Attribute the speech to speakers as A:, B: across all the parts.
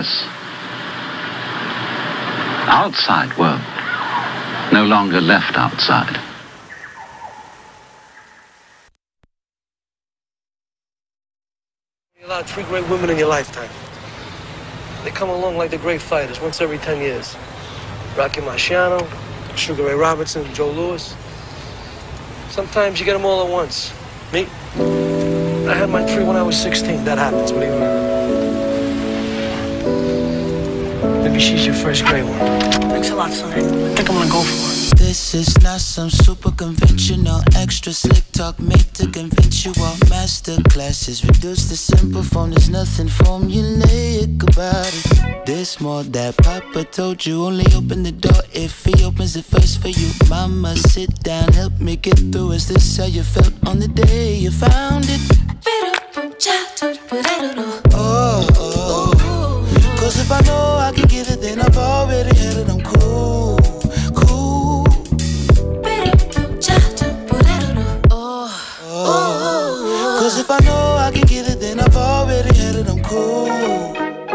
A: this outside world no longer left outside.
B: You allowed 3 great women in your lifetime. They come along like the great fighters once every 10 years. Rocky Marciano, Sugar Ray Robinson, Joe Louis. Sometimes you get them all at once. Me, I had my 3 when I was 16. That happens, believe it or not. Maybe she's your first great one. Thanks a lot, son. I think I'm gonna go for it.
C: This is not some super conventional, extra slick talk made to convince you all. Master classes reduced to simple form. There's nothing formulaic about it. This more that Papa told you. Only open the door if he opens it first for you. Mama, sit down, help me get through. Is this how you felt on the day you found it? Oh, oh. Cause if I know I can get it, then I've already had it. I'm cool, cool. Oh. Cause if I know I can get it, then I've already had it. I'm cool.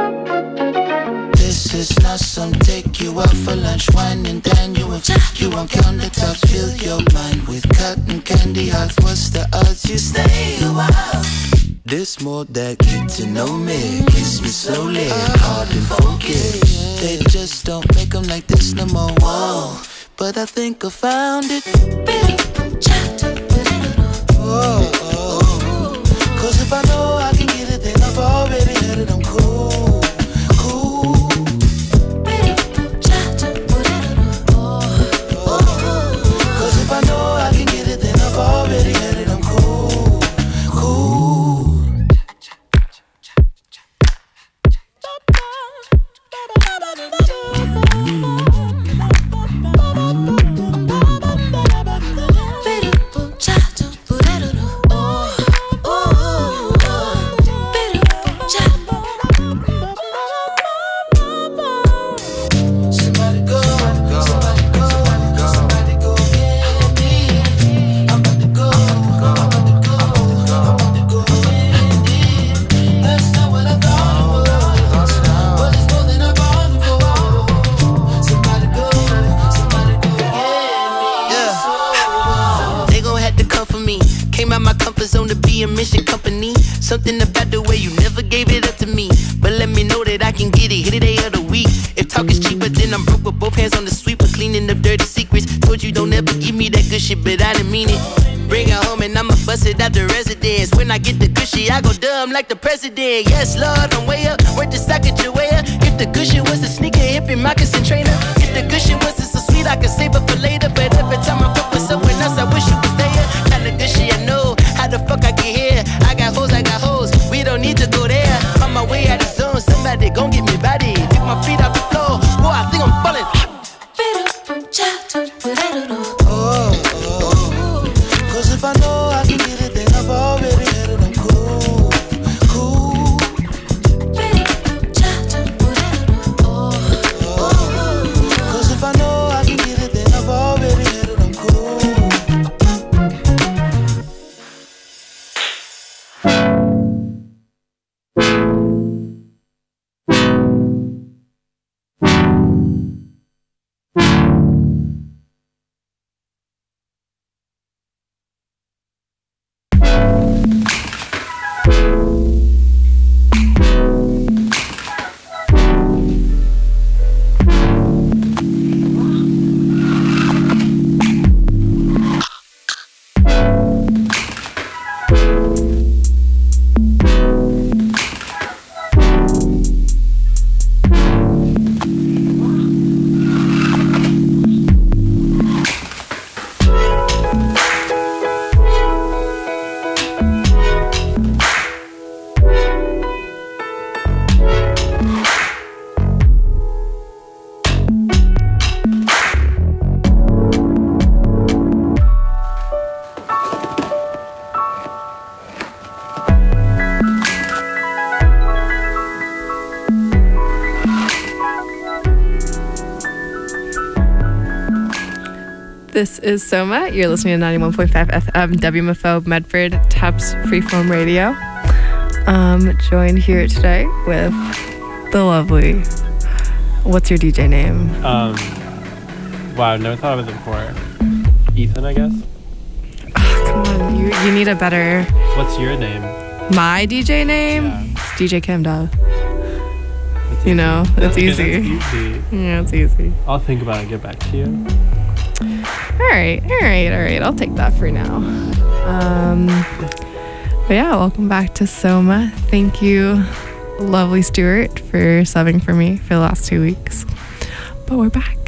C: This is not some take you out for lunch, wine and dine you and you on countertops. Fill your mind with cotton candy hearts. What's the odds you stay a while? This more that get to know me. Kiss me slowly, hard and focused. They just don't make them like this no more. Whoa, but I think I found it. Oh, oh. Cause if I know I can get it, then I've already had it. I'm cool, cool. Cause if I know I can get it, then I've already had it. I'm cool, cool. Something about the way you never gave it up to me. But let me know that I can get it, hit it day of the week. If talk is cheaper, then I'm broke with both hands on the sweeper, cleaning up dirty secrets. Told you don't ever give me that good shit, but I didn't mean it. Bring it home and I'ma bust it out the residence. When I get the good shit, I go dumb like the president. Yes, Lord, I'm way up, worth the socket your way up. If the good shit was a sneaker, hippie, moccasin trainer. If the good shit wasn't so sweet, I could save it for later. But every time I fuck with someone else, I wish you was there. Kinda good shit I know, how the fuck I get here? I got hoes, we don't need to go there. On my way out of zone, somebody gon' get me body. Pick my feet off the floor, boy, I think I'm falling. Oh, oh. Cause if I know I can get it, then I've already had it. I'm cool, cool. Cause if I know I can get it, then I've already had it. I'm cool.
D: This is Soma. You're listening to 91.5 FM WMFO Medford Taps Freeform Radio. Joined here today with The lovely. What's your DJ name?
E: Wow, I've never thought of it before. Ethan, I guess.
D: Come on, you need a better.
E: What's your name?
D: My DJ name?
E: Yeah.
D: It's DJ Kim Dove.
E: It's
D: You know, it's
E: Okay,
D: easy.
E: that's easy.
D: Yeah, it's easy.
E: I'll think about it and get back to you.
D: All right. I'll take that for now. But yeah, welcome back to Soma. Thank you, lovely Stuart, for subbing for me for the last 2 weeks. But we're back.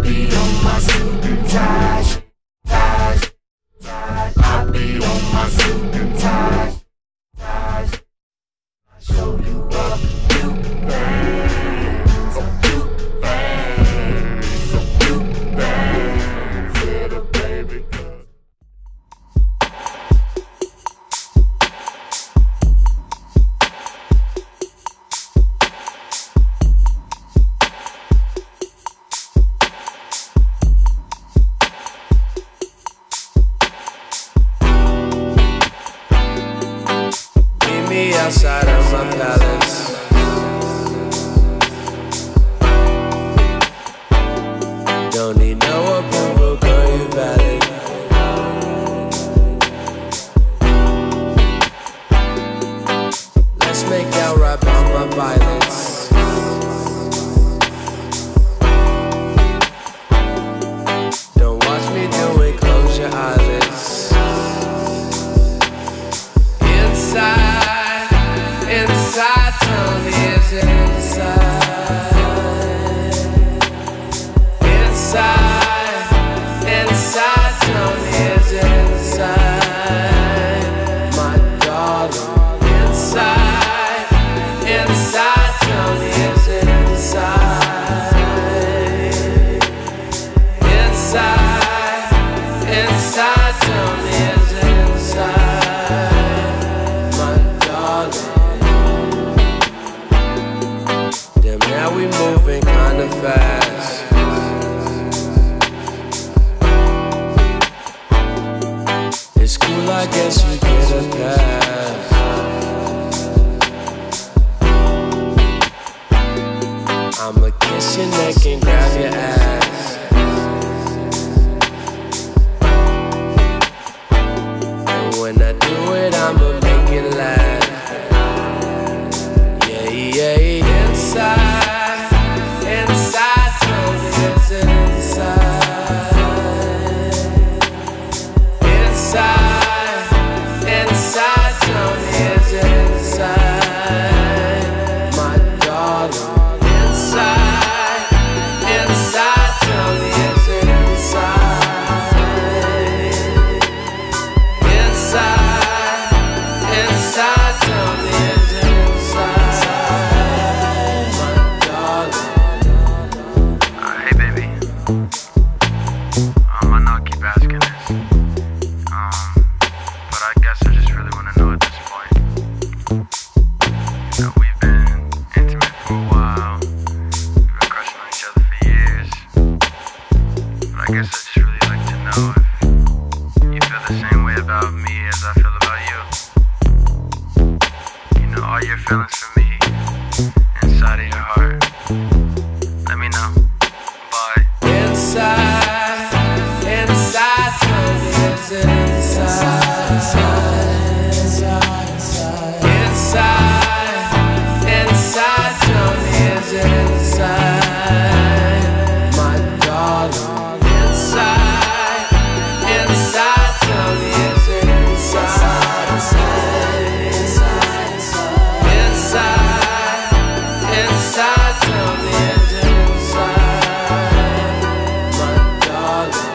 C: be on my suit and tie. I'll be on my suit and tie. Show you a few things, a few things, a few things. Little baby girl.
B: Outside of my palace, don't need no approval, girl, you valid. Let's make out right by my violence. Don't watch me do it, close your eyelids. Inside, tell me is it inside? Inside, tell me is it inside? My darling, inside, tell me is it inside? Inside, tell me is it inside? My darling. Now we moving kinda fast. It's cool, I guess you get a pass. I'ma kiss your neck and grab your ass. And when I do it, I'ma make it last. Yeah, yeah, yeah. Inside, tell me it's inside. Inside, tell me it's inside. My darling, inside, tell me it's inside. Inside, tell me it's inside.
F: Hey baby, I know I keep asking this, but I guess I just really want to know at this point. You know, we've been intimate for a while, we've been crushing on each other for years, but I guess I just really like to know if you feel the same way about me as I feel about you. You know, all your feelings for me inside of your heart. Let me know. Bye.
B: Inside, tell me it's inside. Inside, tell me it's inside. My darling, inside, tell me it's inside. Inside, tell me it's inside. My darling.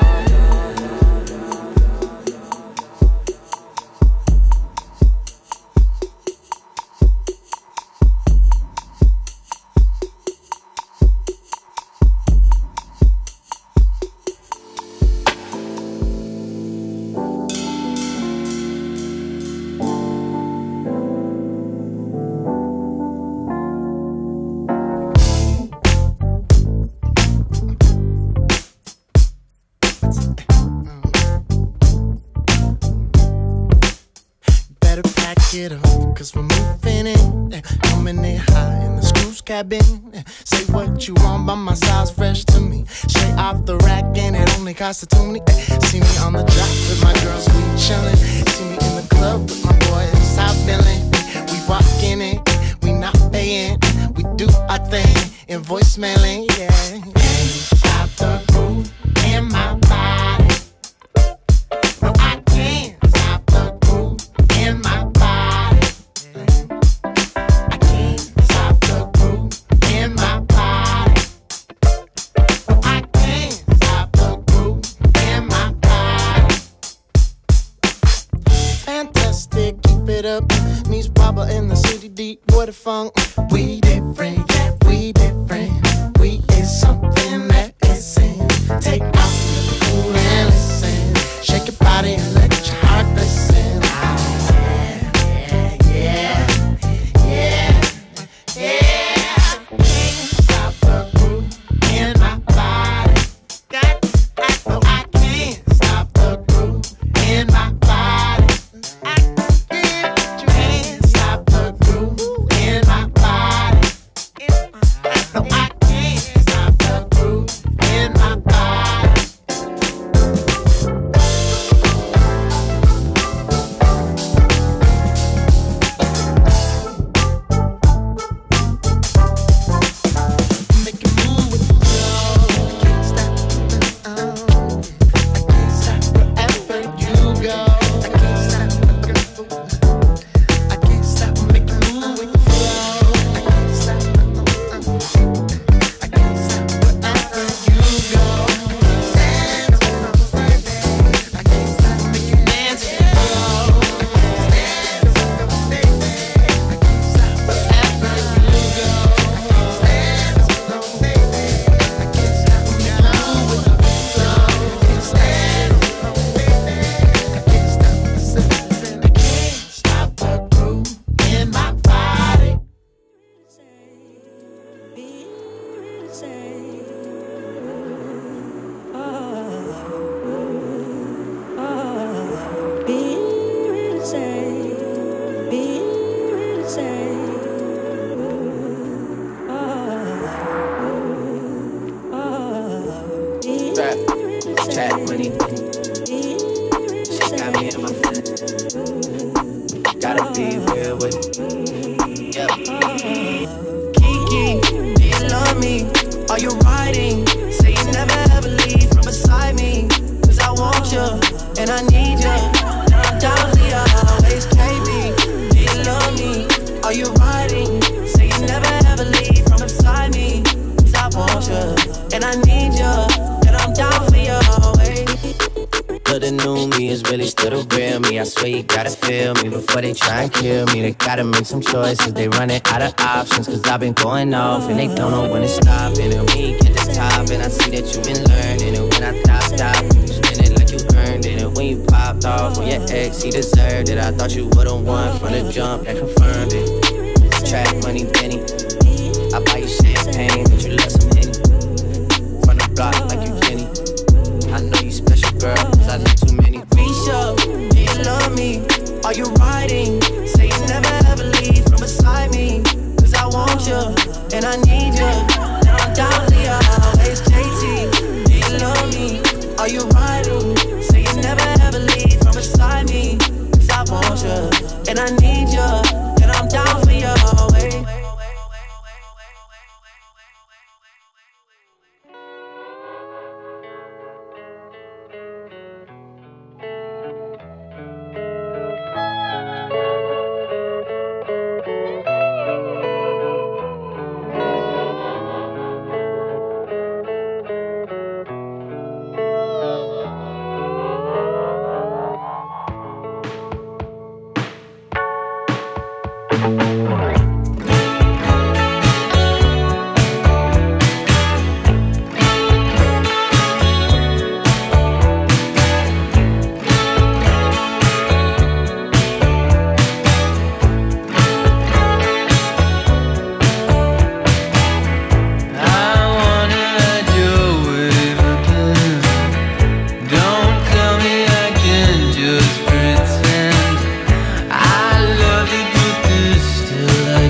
C: Better pack it up, cause we're moving in. Coming in high in the screws cabin. Say what you want, but my style's fresh to me. Straight off the rack and it only costs a toonie. See me on the drop with my girls, we chillin'. See me in the club with my boys, South Billin'. We walking in, we not paying. We do our thing in voicemailing, yeah. Stop the groove in my body. No, I can't stop the groove in my body. I can't stop the groove in my body. No, I can't
G: it up. Meets Papa in the city deep, boy the funk. We different, yeah, we different. We is something that isn't. Take off the cool and listen. Shake your body and let your heart listen. Yeah, yeah, yeah, yeah. Can't stop the groove in my body. No, I can't stop the groove in my body. Can't stop the groove in my body. No, I can't stop the groove in my body. Make it move with the flow. Can't stop I can't stop wherever you go. I can't stop I can't stop. Make it move with the flow. I can't stop I can't stop wherever you go. Dance, baby. I can't stop. Make you dance with the flow. Dance, baby. I can't stop wherever you go. Dance, baby. I can't stop. Make you move with the flow. Dance, baby. I can't stop. I can't stop the groove in my body.
C: Chat money, she got me in my feelings. Gotta be real with it. Yep. Kiki, do you love me? Are you riding? Say you never ever leave from beside me. Cause I want you, and I need you. And I'm down for you always, KB. Do you love me? Are you riding? Say you never ever leave from beside me. Cause I want you, and I need you. And I'm down for you always. But the new me is really still the real me. I swear you gotta feel me before they try and kill me. They gotta make some choices, they running out of options. Cause I've been going off and they don't know when to stop. And when you get to top, and I see that you've been learning. And when I stop, you spend it like you earned it. And when you popped off with your ex, he deserved it. I thought you would've won from the jump, that confirmed it. Track money, Benny. I buy you champagne, but you love some Henny. From the block like you Jenny. I know you special, girl, cause I know too many. Risha, do you love me? Are you riding? Say you never ever leave from beside me. Cause I want you, and I need you. And I'm down for you always, JT. Do you love me? Are you riding? Say you never ever leave from beside me. Cause I want you, and I need you. And I'm down for you always.
H: Just pretend I love you, but there's still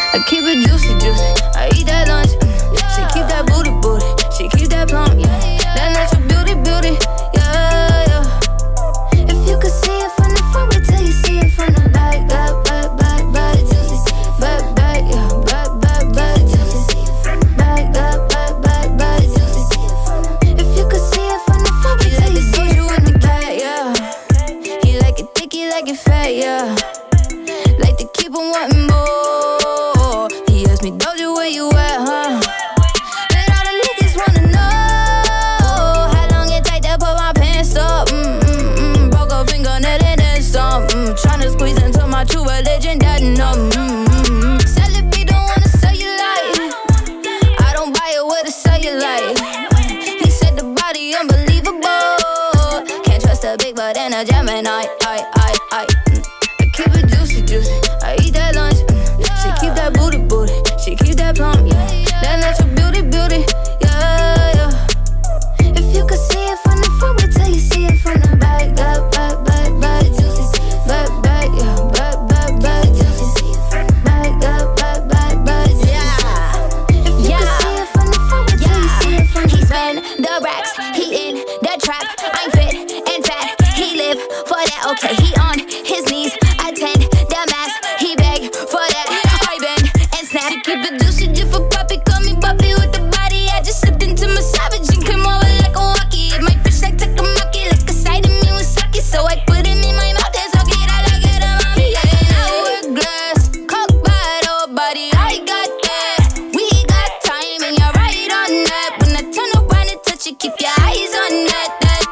H: I keep it juicy, juicy. I eat that lunch. She keep that booty, booty. She keep that plump. That natural beauty, beauty. Yeah, yeah. If you could see it from the front, wait till you see it from the back. Back, back, back, back, juicy. Back, back, yeah. Back, back, back, juicy. Back, back, back, back, back, juicy. If you could see it from the front, wait till you see it from the back, yeah. He like it thick, he like it fat, yeah. Like to keep on wanting more. He asked me, Doja, where you at, huh? And all the niggas wanna know how long it take to put my pants up. Broke a fingernail and then some. Tryna squeeze into my true religion, that numb. Celebrity don't wanna sell you light. I don't buy it with a cellulite. He said the body unbelievable. Can't trust a big butt and a Gemini. I keep it juicy, juicy. I eat that lunch. She keep that booty, booty. She keep that plump. That natural beauty, beauty. Yeah, yeah. If you could see it from the front, wait till you see it from the back. Back, back, back, back, juicy. Back, back, yeah. Back, back, back, juicy. Back, back, back, back, back, juicy. If you could see it from the front, wait till you see it from the back. He spend the racks. He in the trap. I'm fit and fat. He live for that. Okay, he on his knees. Attend the mass. He beg for that. I bend and snap. She keep it juicy just for puppy. Call me puppy with the body. I just slipped into my savage and came over like a walkie. My fish like Takamaki, like a side of me with sake. So I put him in my mouth and suck it. I like it around me. Yeah, hourglass, cock bottle body. I got that. We got time and you're right on that. When I turn around and touch you, keep your eyes on that.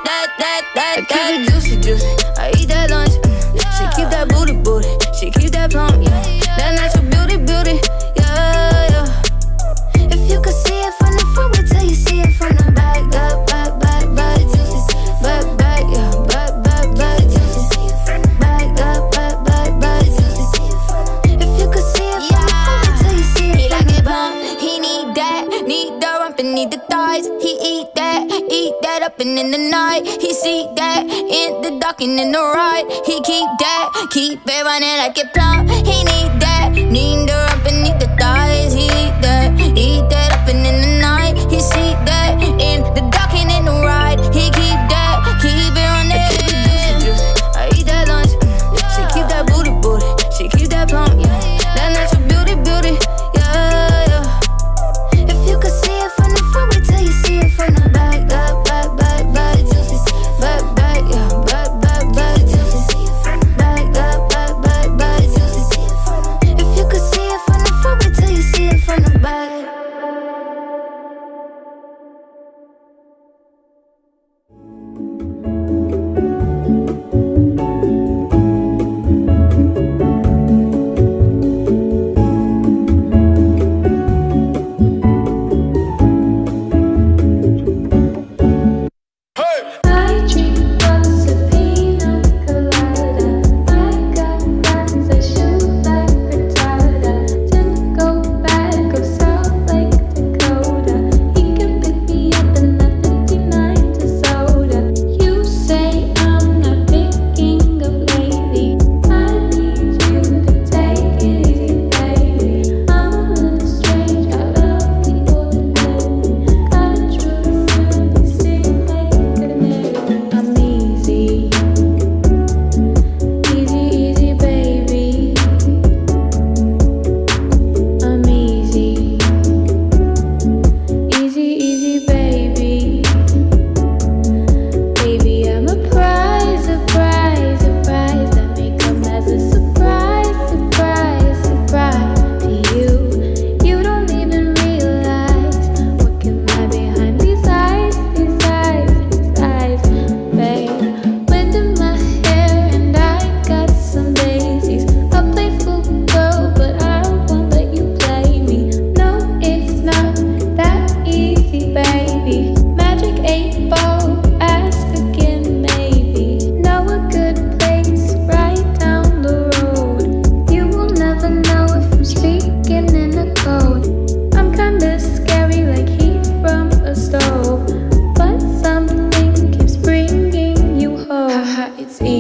H: I keep it juicy, juicy. I eat that lunch. She keep that booty, booty. She keep that plump. That natural beauty, beauty. Yeah, yeah. If you could see it from the front, wait till you see it from the back. Back, back, back, back, juicy. Back, back, yeah. Back, back, back, juicy. Back, back, back, back, back, juicy. If you could see it from the front, wait till you see it. He like it bump. He need that. Need the rump and need the thighs. He eat that up and in the night. He see that in the dark and in the ride. He keep it running like it plumb. He need the rump and need the thighs. He eat that up and in the night. He see that in the dark and in the ride. He keep it running. I eat that lunch. She keep that booty, booty. She keep that plump. That natural beauty, beauty. Yeah, yeah. If you could see it from the front, wait till you see it from the back. Back, back, back, back, juicy. Back, back, yeah. Back, back, back, juicy. Back, back, back, back, back, juicy. If you could see it from the front, wait till you see it from the back.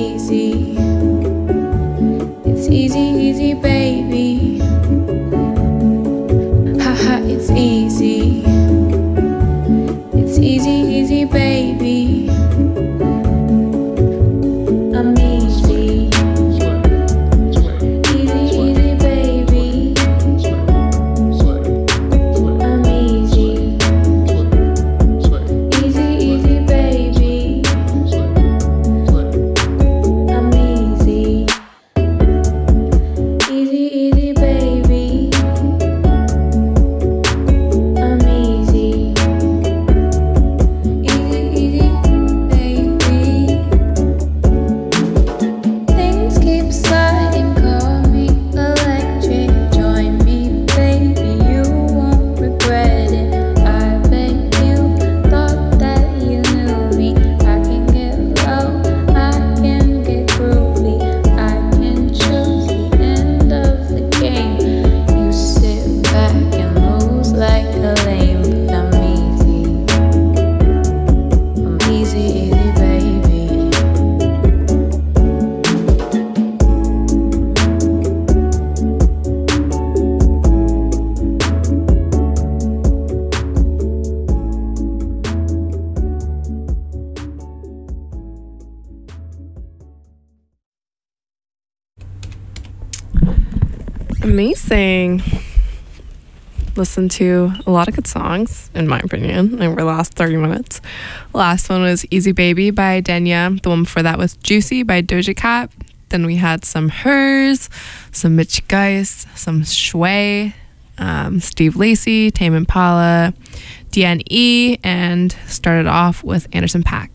I: It's easy, easy, baby.
D: Amazing. Listened to a lot of good songs, in my opinion, over the last 30 minutes. Last one was Easy Baby by Denya. The one before that was Juicy by Doja Cat. Then we had some Hers, some Mitch Geist, some Shui, Steve Lacy, Tame Impala, DNE, and started off with Anderson .Paak.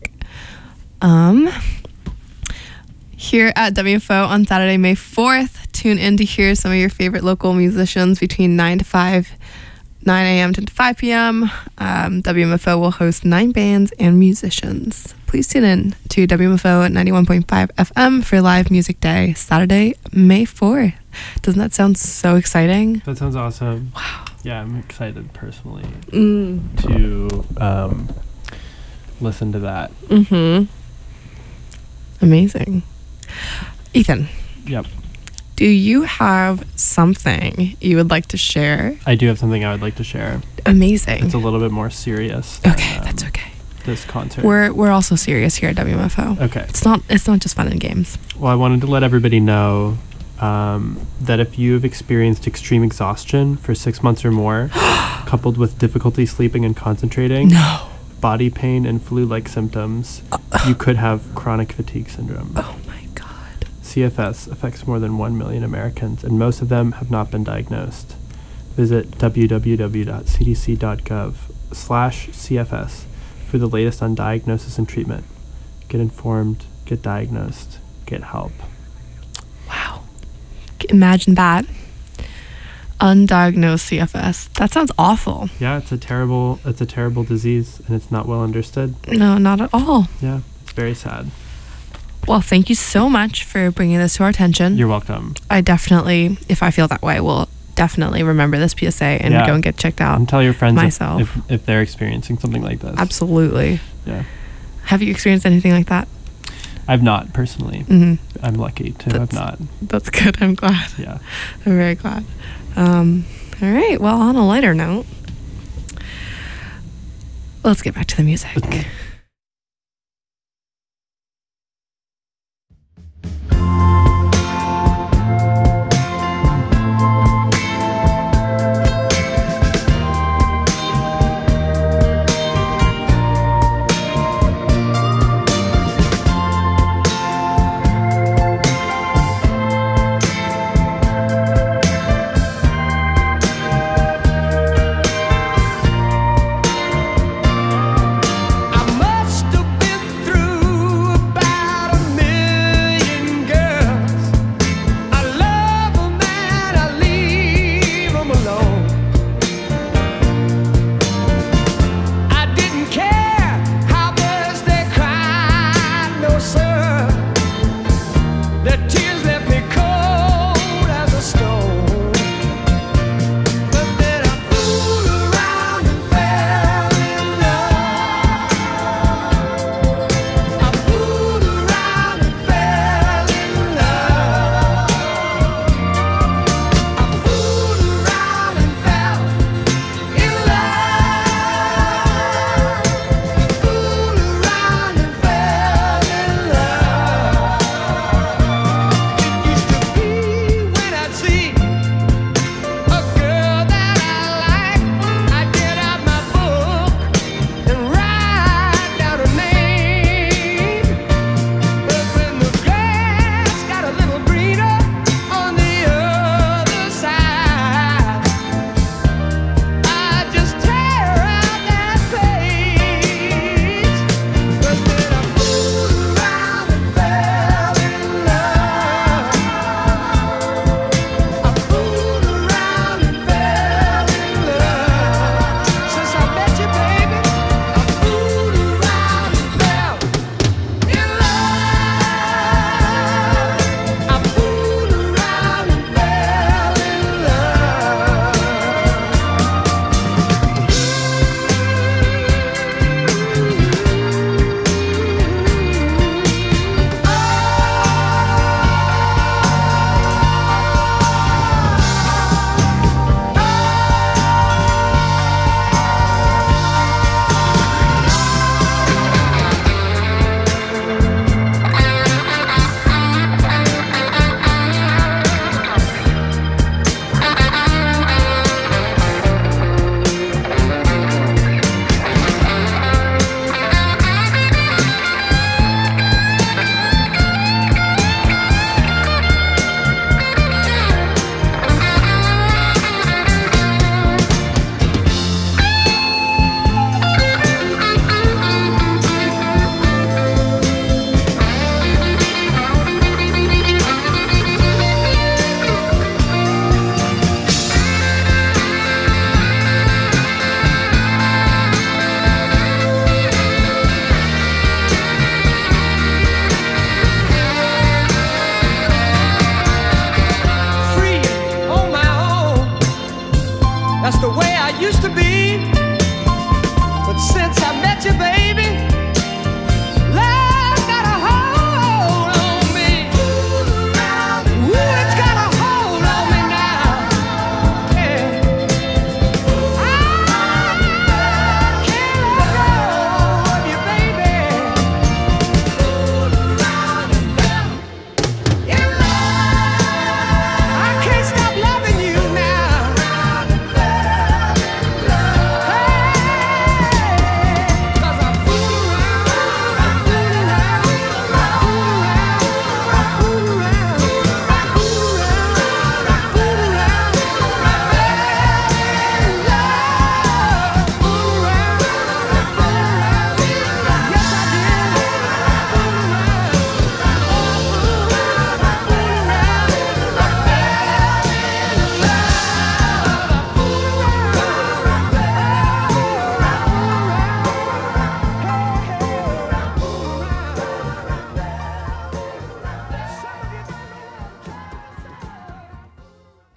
D: Here at WFO on Saturday, May 4th, tune in to hear some of your favorite local musicians between 9 a.m. to 5 p.m. WMFO will host 9 bands and musicians. Please tune in to WMFO at 91.5 FM for Live Music Day, Saturday, May 4th. Doesn't that sound so exciting?
E: That sounds awesome.
D: Wow.
E: Yeah, I'm excited personally to listen to that.
D: Mm-hmm. Amazing. Ethan.
E: Yep.
D: Do you have something you would like to share?
E: I do have something I would like to share.
D: Amazing.
E: It's a little bit more serious. Than,
D: Okay, that's okay.
E: This concert.
D: We're also serious here at WMFO.
E: Okay.
D: It's not just fun and games.
E: Well, I wanted to let everybody know that if you've experienced extreme exhaustion for 6 months or more, coupled with difficulty sleeping and concentrating, body pain and flu-like symptoms, you could have chronic fatigue syndrome.
D: Oh my God.
E: CFS affects more than 1 million Americans, and most of them have not been diagnosed. Visit www.cdc.gov/CFS for the latest on diagnosis and treatment. Get informed, get diagnosed, get help.
D: Wow. Imagine that. Undiagnosed CFS. That sounds awful.
E: Yeah, it's a terrible disease, and it's not well understood.
D: No, not at all.
E: Yeah, it's very sad.
D: Well, thank you so much for bringing this to our attention.
E: You're welcome.
D: I definitely, if I feel that way, will definitely remember this PSA and go and get checked out.
E: And tell your friends
D: myself
E: if they're experiencing something like this.
D: Absolutely.
E: Yeah.
D: Have you experienced anything like that?
E: I've not personally.
D: Mm-hmm.
E: I'm lucky to have not.
D: That's good. I'm glad.
E: Yeah.
D: I'm very glad. All right. Well, on a lighter note, let's get back to the music.
G: I'm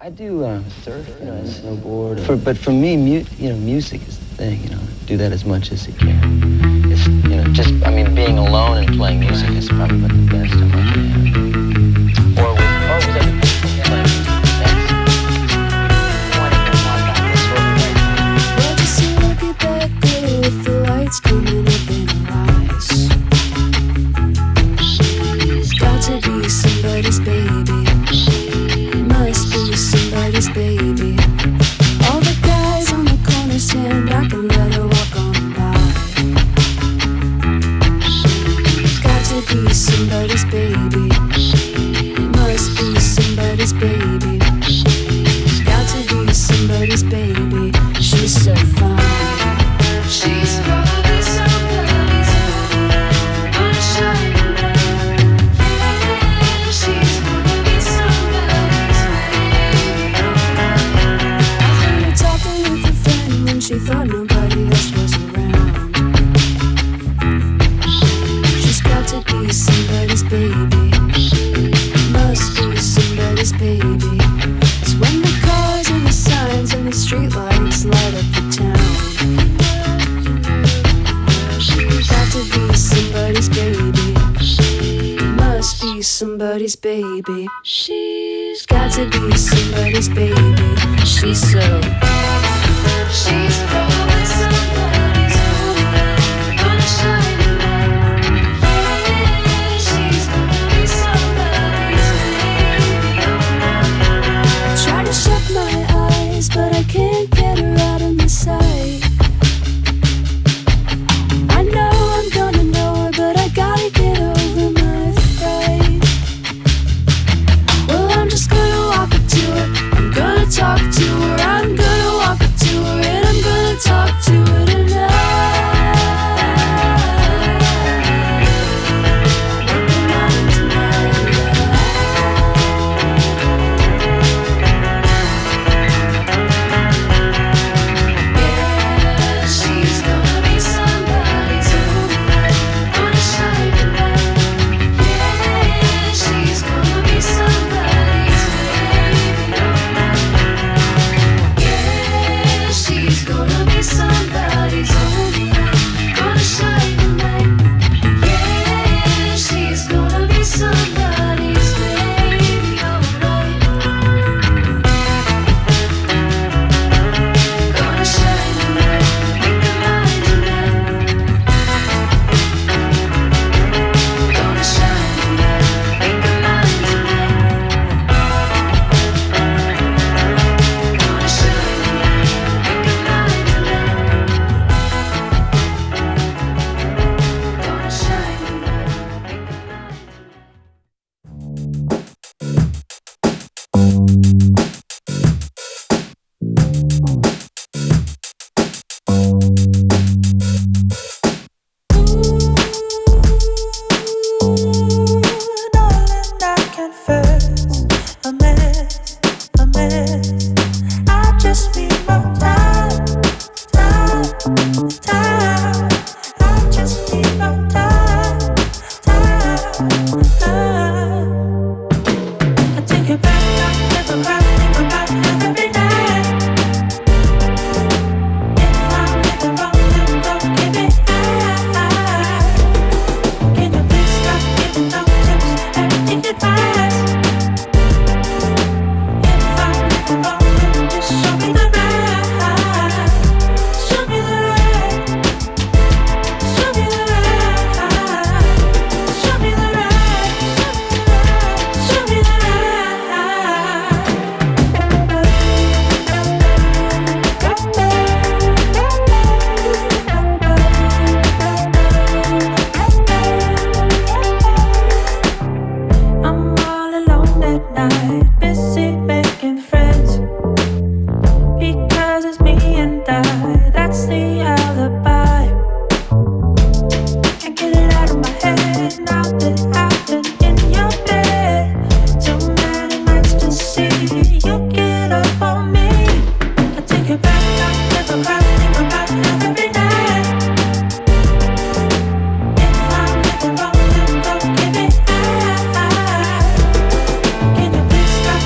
I: I do surf, snowboard. But for me, music is the thing. Do that as much as you can. It's being alone and playing music is probably the best I'm ever had. Or with other people playing.
H: Well, just see look at that girl with the lights coming up in her eyes. She's got to be somebody's baby. Must be somebody's baby. All the guys on the corner stand back and let her walk on by. She's got to be somebody's baby. Must be somebody's baby. She's got to be somebody's baby. She's so fine. She's probably somebody's gonna shine bright. She's gonna be somebody's baby. I heard her talking with a friend when she thought nobody else was around. She's got to be somebody's baby. Must be somebody's baby. It's when the cars and the signs and the streetlights light up the town. She's got to be somebody's baby. Must be somebody's baby. She's got to be somebody's baby. She's so. She's probably somebody's gonna shine bright. She's gonna be somebody's baby. I try to shut my eyes, but I can't get her out of my sight. I know I'm gonna know her, but I gotta get over my fright. Well, I'm just gonna walk up to her. I'm gonna talk to her. I'm gonna walk up to her and I'm gonna talk to her tonight. Make her mine tonight. Yeah, she's gonna be somebody's gonna shine bright. Yeah, she's gonna be somebody's baby. Yeah, she's gonna be somebody's gonna shine bright. Yeah, she's gonna be somebody's baby. Alright. Gonna shine bright. Make her mine tonight. Gonna shine bright. Make her mine tonight. Gonna shine bright. Make her mine tonight. Gonna shine bright. Make her mine.
G: Darling, I confess, a mess. I just need more time. I just need more time. I take it back, I never cry, think about it every night. If I'm living wrong, then don't give me high. Can you please stop giving no tips and advice? If I'm living wrong, then just show me the right. Show me the right. Show me the right. Show me the right. Show me the right. I'm all alone at night, busy making friends. Because it's me and I, that's the alibi. Can't get it out of my head now that I've been in your bed. Too many nights to see you get up on me. I take it back, I never cry, think about it every night. If I'm living wrong, then don't give me high. Can you please stop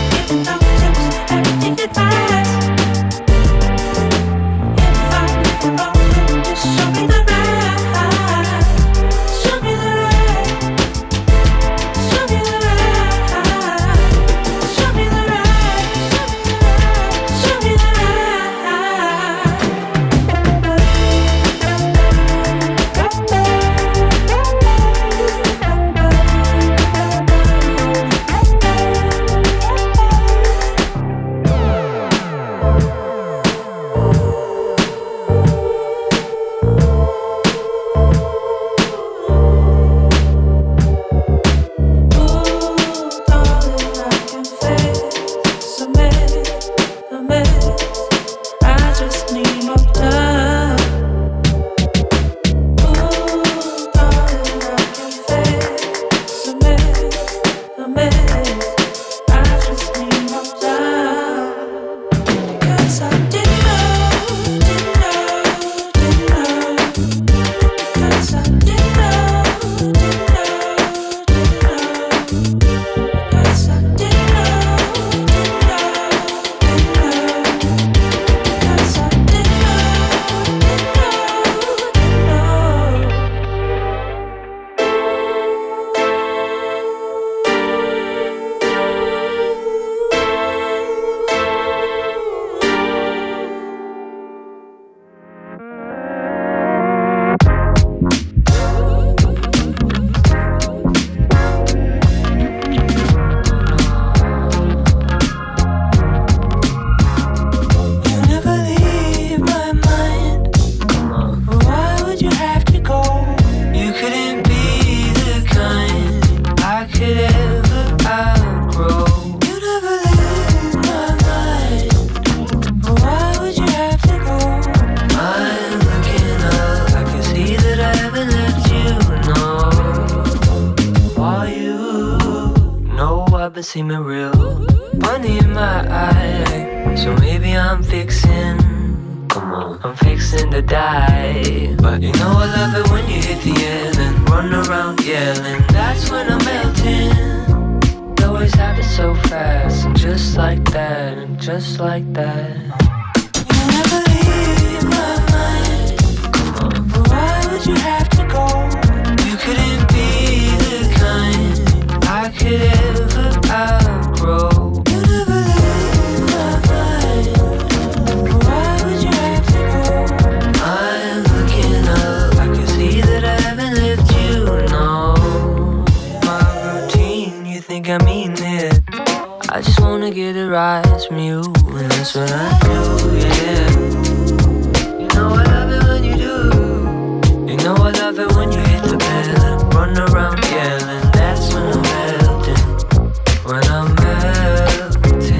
J: I've been seeming real funny in my eye. So maybe I'm fixing, come on, I'm fixing to die. But you know I love it when you hit the end and run around yelling. That's when I'm melting. It always happens so fast, and just like that, and just like that. You never leave my mind. Come on, but why would you have to go? You couldn't be the kind I could ever outgrow. You never leave my mind. But why would you have to go? I'm looking up, I can see that I haven't lived you, no. My routine, you think I mean it. I just wanna get it right from you, and that's what I do, yeah. You know I love it when you do. You know I love it when you hit the bed and run around yelling. That's when I'm melting, when I'm melting.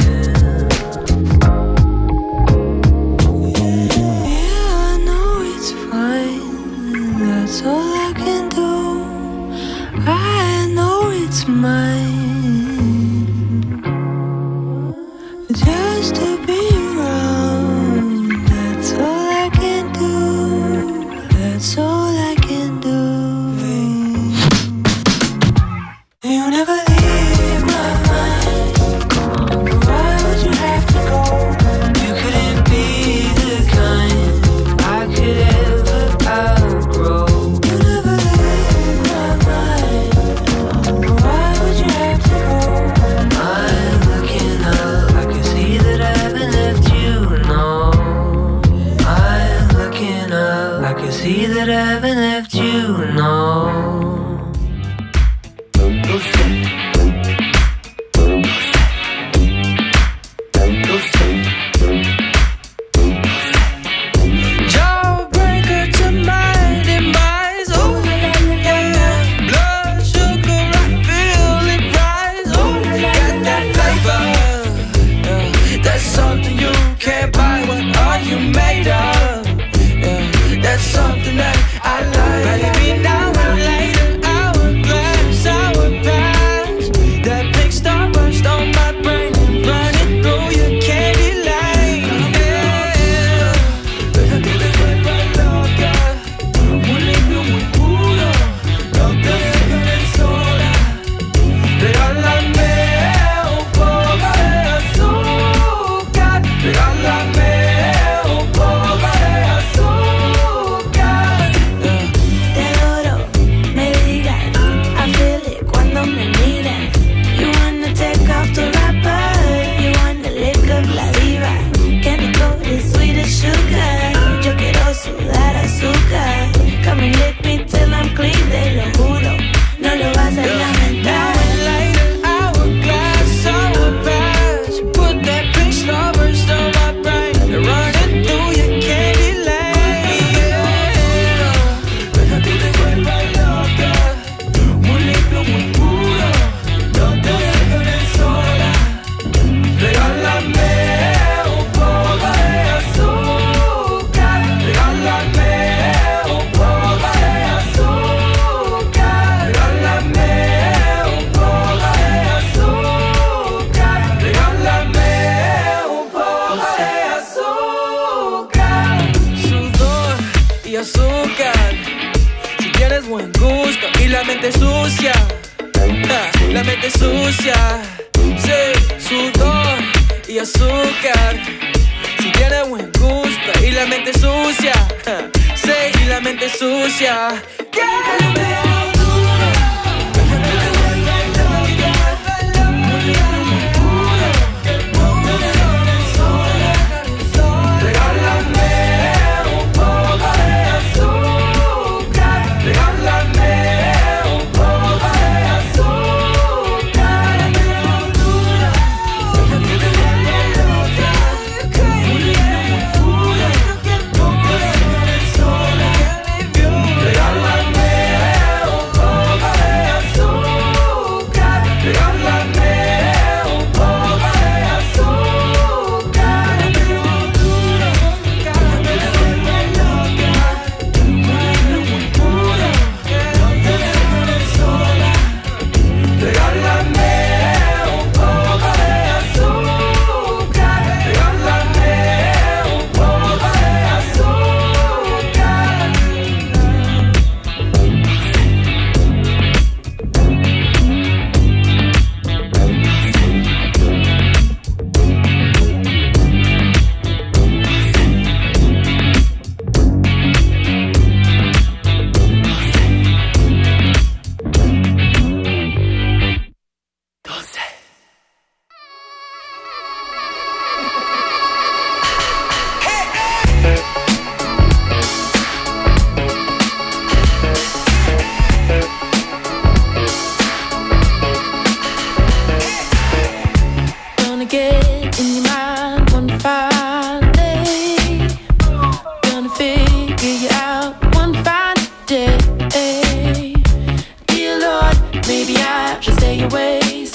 J: Yeah, I know it's fine, that's all I can do. I know it's mine. Just to be around, that's all I can do. That's all I can do. You never leave my mind. Come on, why would you have to go? You couldn't be the kind I could ever outgrow. You never leave my mind. Why would you have to go? I'm looking up, I can see that I haven't left you, no. I'm looking up, I can see that I haven't left you, no. Jawbreaker to my demise, oh yeah. Blood sugar, I feel it rise, oh got that flavor, yeah. That's something you can't buy, what are you made of, yeah. That's something that I like. Maybe now or later, hourglass, our past. That big star burst on my brain and running through your candy lane, yeah. Regálame un poco de azúcar, regálame un poco de azúcar.
H: Te adoro, me digas, I feel it cuando me miras. You wanna take off the wrapper, you wanna lick up la diva. Candy coated sweet as sugar, yo quiero sudar azúcar. Come and lick me till I'm clean, te lo juro, no lo vas a lamentar.
J: Later, hourglass, our past. Put that pink starburst on my brain and running through your candy lane, yeah. Déjate de vuelva loca, muy limpio, muy puro. No te dejes sola. Regálame un poco de azúcar, regálame un poco de azúcar, regálame un poco de azúcar, regálame un poco de azúcar. Sudor y azúcar, si tienes buen gusto y la mente sucia, la mente sucia, sí, sudor y azúcar. Si tienes buen gusto y la mente sucia, sí, y la mente sucia. Regálame un poco de azúcar, regálame un poco de azúcar. Regálame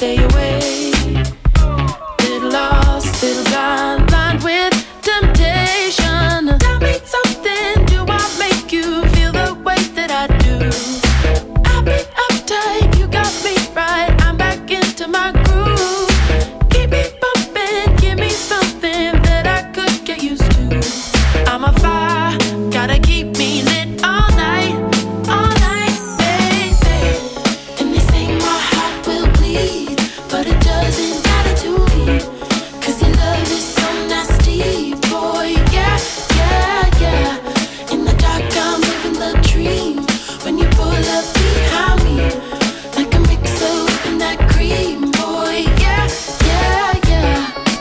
K: stay away. Little lost, little blind, blind with temptation. Tell me something, do I make you feel the way that I do? I've been uptight, you got me right, I'm back into my groove. Keep me bumping, give me something that I could get used to. I'm a fire, gotta keep me lit all night, baby. And they say my heart will bleed, but it doesn't matter to me, 'cause your love is so nasty, boy, yeah, yeah, yeah. In the dark I'm living the dream, when you pull up behind me, like a mix-up in that cream, boy, yeah, yeah, yeah.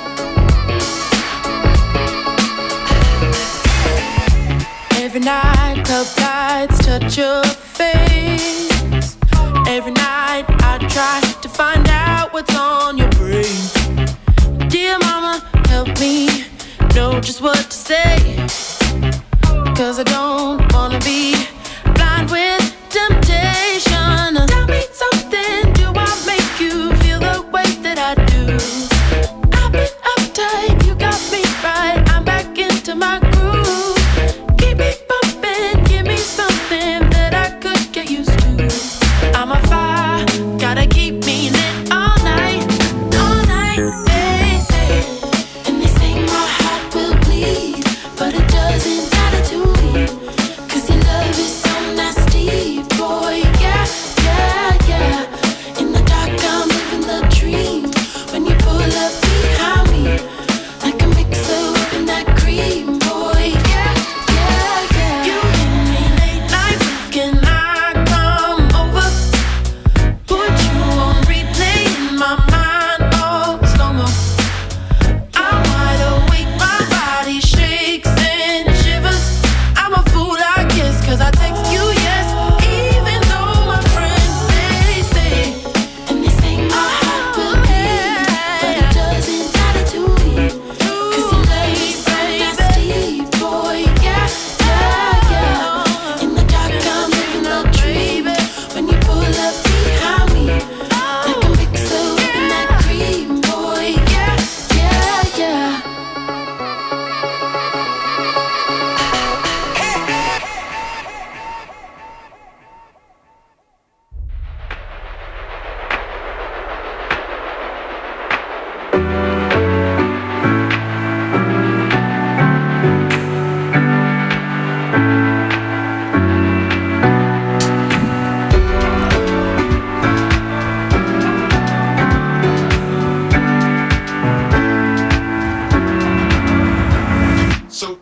K: Every night club lights touch your face. Every night I try to find out what's on your brain. Dear mama, help me know just what to say, 'cause I don't wanna be blind with temptation. Tell me something, do I make you feel the way that I do? I've been uptight, you got me right, I'm back into my groove. Keep me bumping, give me something that I could get used to. I'm a fire, gotta keep me lit all night, baby. And they say my heart will bleed, but it doesn't matter to me, 'cause your love is so nasty, boy, yeah, yeah, yeah. In the dark I'm living the dream, when you pull up behind me, like a mix-up in that cream, boy, yeah, yeah, yeah. You hit me late night, can I come over? Put you on replay in my mind, oh, slow-mo. I'm wide awake, my body shakes and shivers. I'm a fool, I guess, 'cause I text you yes, even though my friends say, and they say my heart will bleed, but it doesn't matter to me, 'cause your love is so nasty, boy, yeah, yeah, yeah. In the dark I'm living the dream, when you pull up behind me, like a mix-up in that cream, boy, yeah, yeah, yeah.
G: So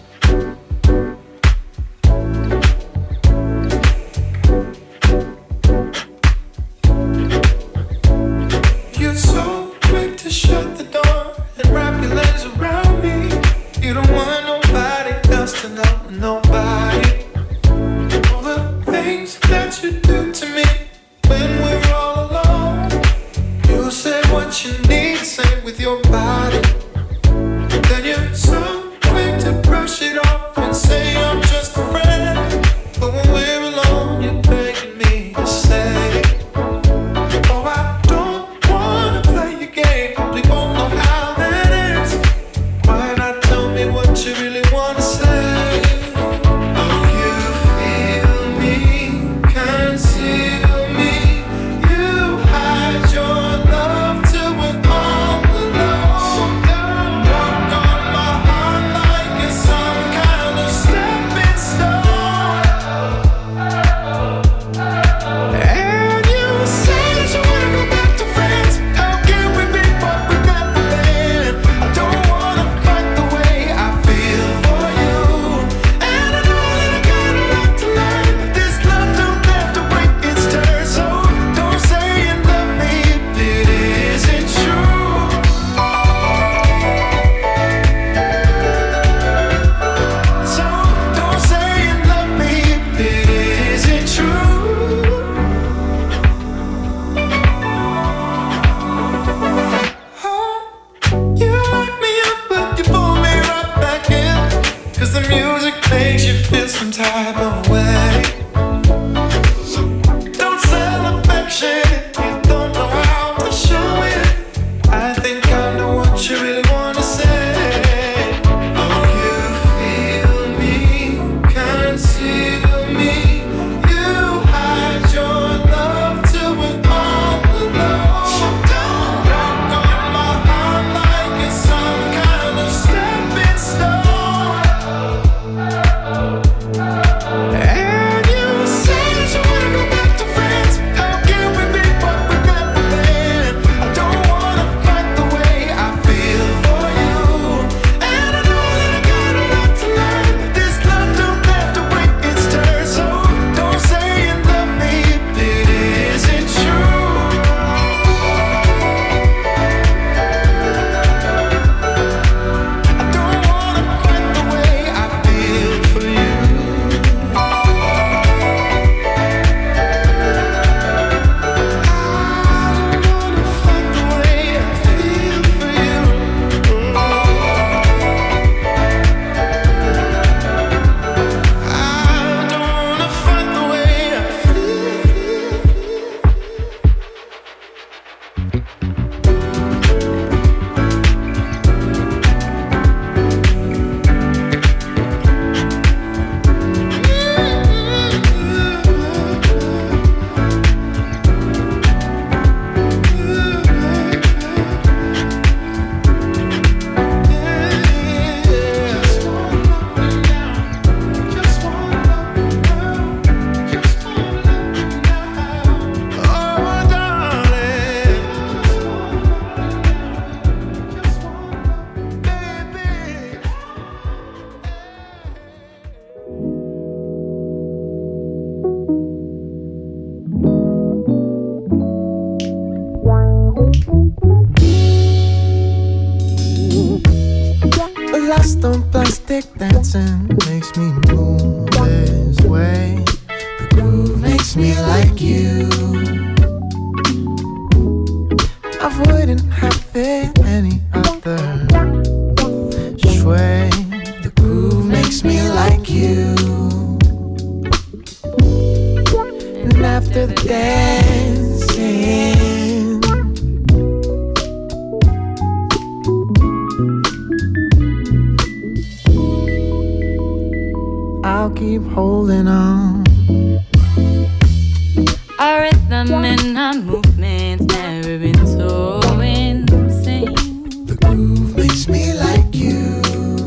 G: you're so quick to shut the door and wrap your legs around me. You don't want nobody else to know, nobody. All the things that you do to me when we're all alone. You say what you need, say with your body. Then you're so quick to brush it off and say I'm just a friend. But when we're alone, you're begging me to say, oh, I don't wanna play your game. We won't know how that ends. Why not tell me what you really wanna say? Oh, you feel me, conceal me. You hide your love till we're all alone. Lost on plastic dancing makes me move this way. The groove makes me like you. I wouldn't have it any other way. The groove makes me like you. And after the dancing, I'll keep holding on.
L: Our rhythm and our movements never been so insane.
G: The groove makes me like you.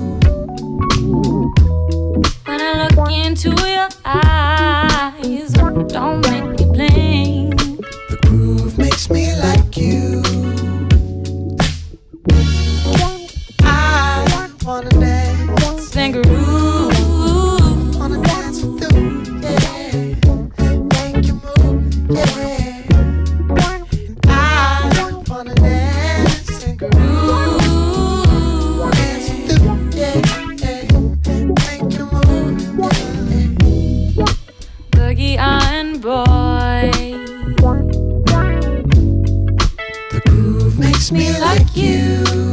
L: When I look into your eyes, don't make me blink.
G: The groove makes me like you. I wanna dance
L: and groove.
G: Wanna dance with you, yeah. Make you move, yeah. And I wanna dance and groove. Dance with you, yeah, yeah. Make you move, yeah.
L: Boogie on boy.
G: The groove makes me like you.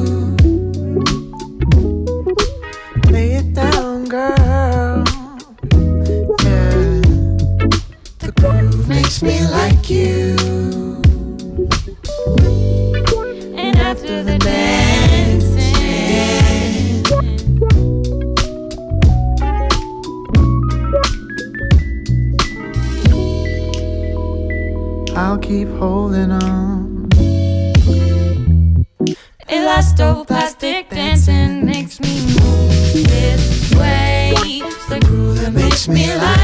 G: Lay it down, girl. Yeah. The groove makes me like you.
L: And after the dancing,
G: I'll keep holding on.
L: Elastoplastic dancing makes me move this way. It's the groove that makes me like